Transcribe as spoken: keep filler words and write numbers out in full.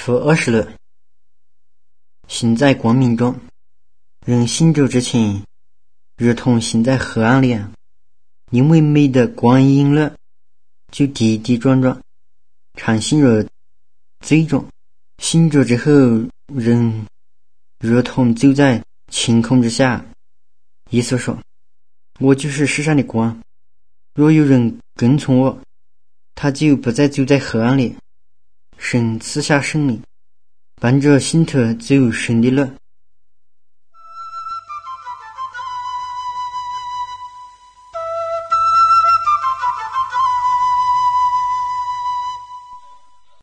负二十了。行在光明中，人行走之前如同行在黑暗里，因为没得光阴了，就跌跌撞撞，常陷入罪中。行走之后，人如同走在晴空之下。耶稣说，我就是世上的光，若有人跟从我，他就不再走在黑暗里。神赐下圣灵，帮助信徒走神的路。